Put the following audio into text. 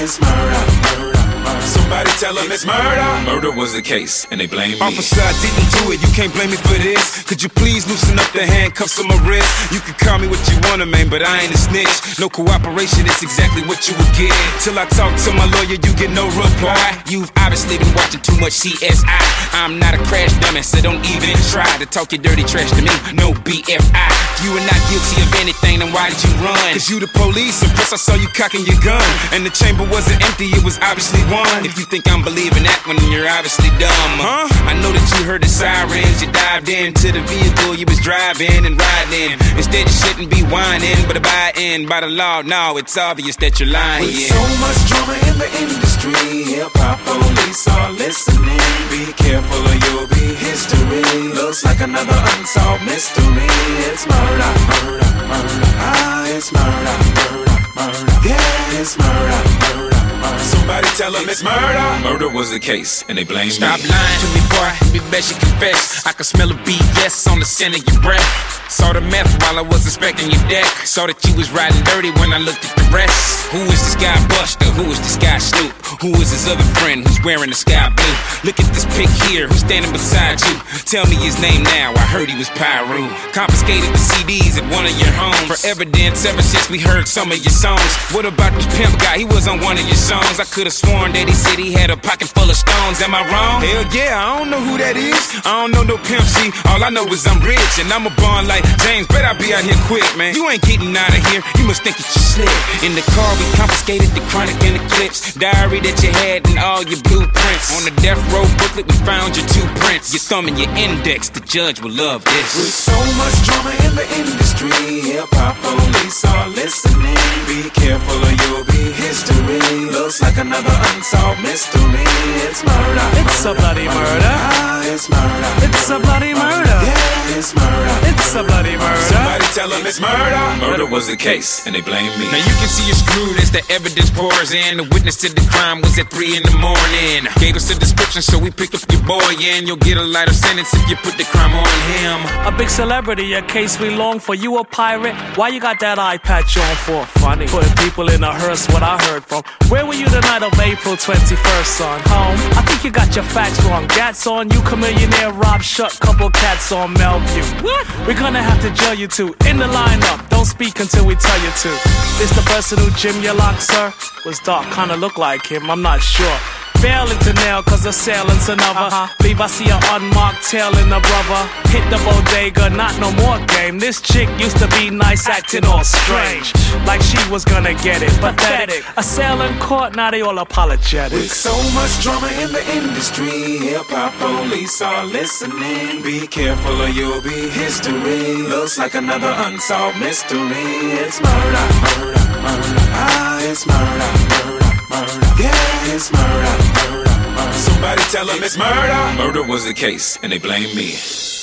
it's murder, murder. Somebody tell them it's murder. Murder was the case, and they blame me. Officer, I didn't do it, you can't blame me for this. Could you please loosen up the handcuffs on my wrist? You can call me what you wanna, man, but I ain't a snitch. No cooperation, it's exactly what you would get. Till I talk to my lawyer, you get no reply. You've obviously been watching too much CSI. I'm not a crash dummy, so don't even try to talk your dirty trash to me. No BFI. If you were not guilty of anything, then why did you run? Cause you the police, and plus I saw you cocking your gun. And the chamber wasn't empty, it was obviously one. If you think I'm believing that one, you're obviously dumb. I know that you heard the sirens, you dived into the vehicle you was driving and riding. Instead you shouldn't be whining, but abiding by the law. No, it's obvious that you're lying. With so much drama in the industry, hip-hop police are listening. Be careful or you'll be history. Looks like another unsolved mystery. It's murder, murder, murder. Ah, it's murder, murder, murder. Yeah, it's murder, murder. Somebody tell them it's murder. Murder was the case, and they blame me. Stop lying to me, boy. Be best you confess. I can smell a BS on the scent of your breath. Saw the meth while I was inspecting your deck. Saw that you was riding dirty when I looked at the rest. Who is this guy Buster? Who is this guy Snoop? Who is his other friend who's wearing the sky blue? Look at this pic here, who's standing beside you? Tell me his name now, I heard he was Pyru. Confiscated the CDs at one of your homes for evidence ever since we heard some of your songs. What about this pimp guy? He was on one of your songs. I could've sworn that he said he had a pocket full of stones. Am I wrong? Hell yeah, I don't know who that is. I don't know no Pimp C. All I know is I'm rich and I'm a born like James. Bet I be out here quick, man. You ain't getting out of here. You must think it's your slip. In the car we confiscated the chronic and the clips, diary that you had and all your blueprints. On the death row booklet we found your two prints. Your thumb and your index. The judge will love this. With so much drama in the industry, hip-hop police are listening. Be careful or you'll be history. Looks like another unsolved mystery. It's murder. It's a bloody murder. Ah, it's murder. It's a bloody murder. Yeah, it's murder. It's a bloody murder. Somebody tell them it's murder. Murder was the case, and they blame me. Now you can see you're screwed as the evidence pours in. The witness to the crime was at 3 in the morning. Gave us a description, so we picked up your boy in. You'll get a lighter sentence if you put the crime on him. A big celebrity, a case we long for. You a pirate? Why you got that eye patch on for? Funny. Putting people in a hearse, what I heard from. Where were you the night of April 21st, son? Home? I think you got your facts wrong. Gats on you, Chamillionaire, Rob Shut, couple cats on Melview. What? We're gonna have to jail you two. In the lineup, don't speak until we tell you to. This the person who Jim your lock, sir? Was dark, kinda look like him, I'm not sure. Failing to nail cause assailant's another. Leave I see an unmarked tail in the brother. Hit the bodega, not no more game. This chick used to be nice, acting all strange. Like she was gonna get it, pathetic. Assailant caught, now they all apologetic. With so much drama in the industry, hip-hop police are listening. Be careful or you'll be history. Looks like another unsolved mystery. It's murder, murder, murder. Ah, it's murder, murder, murder. Yeah, it's murder, murder, murder. Somebody tell them it's murder. Murder was the case, and they blame me.